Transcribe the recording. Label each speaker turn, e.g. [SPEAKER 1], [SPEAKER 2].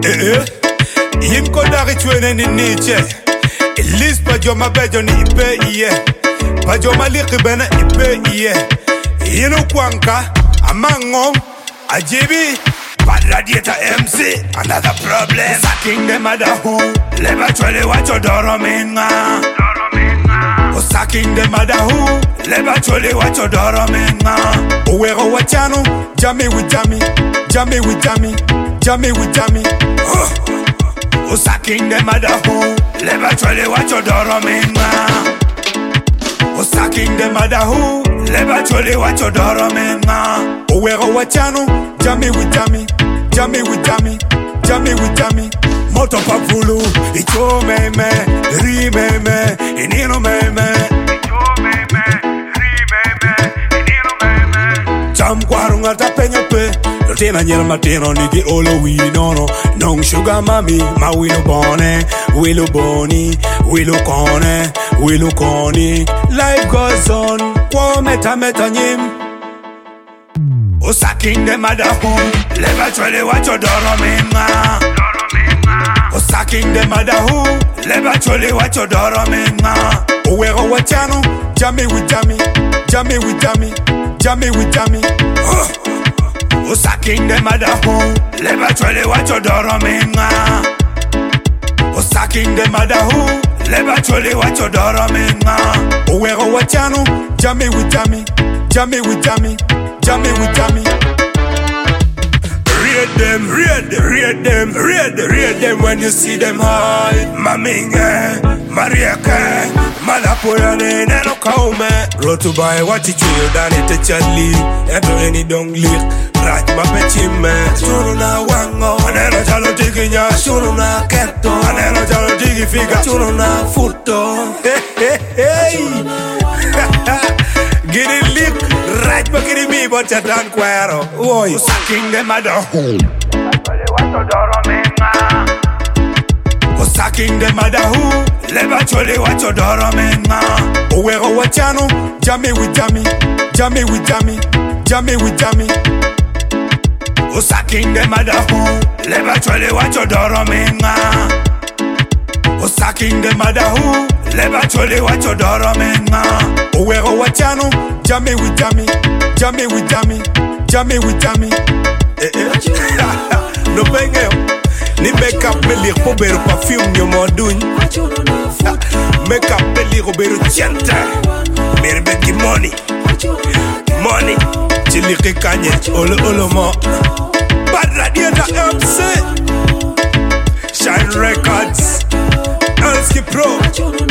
[SPEAKER 1] Yin ko dari chwene ni niche Ilis pa joma bejo ni ipe iye Pa joma liki bena ipe iye Yinu kwanka amango Ajibi Bad Radiator MC Another problem Sucking them at the who Leba chwele wacho doro minga Sucking them at the who Leba chwele wacho doro minga Uwero wachano Jammy with jammy Jammy with jammy Jammy with jammy Sucking them at the who Leba chwele wacho doro minga Sucking them at the who Leba chwele wacho doro minga Uwero wachano Jammy with jammy Jammy with jammy Jammy with jammy Moto papulu Icho meme Ri meme Inino meme Icho meme Ri meme Inino meme Jam kwarunga tapenyo pe Lotina nyel matino nigi olo winono Nong sugar mami Ma wilo bone Wilo boni Wilo kone Wilo koni Life goes on Kwa meta meta nyim Sucking them at the home Leba chwele wacho doro minga Sucking them at the home Leba chwele wacho doro minga Uwero wachano Jammy with jammy Jammy with jammy Jammy with jammy Sucking them at the home Leba chwele wacho doro minga Sucking them at the home Leba chwele wacho doro minga Uwero wachano Jammy with jammy Jammy with jammy Jammy with jammy Read them, read them when you see them high Maminge, Mariaka Malapura neno kaume Rotu bae wati chuyo dani te chali Eto eni dong lik Raj mapechime Churu na wango Anero chalo tiki nya Churu na keto Anero chalo tiki figa Churu na futo Hey Giri lik Raj bakiri mi bocha tan kwero Woy Sucking them at the home Sucking them at the home Leba chole wacho doro minga Uwero wachano Jammy with jammy Jammy with jammy Jammy with jammy Sucking them at the home Leba chole wacho doro minga Sucking them at the home Leba chole wacho doro minga Uwero wachano Jammy with jammy Jammy with jammy Jammy with jammy No benge Ni make up me lir po beru perfume nyo moduny Make up me lir po beru chente Mere beki money Money Chiliki kanye Olo mo Bad Radiator MC Shine Records Elski Pro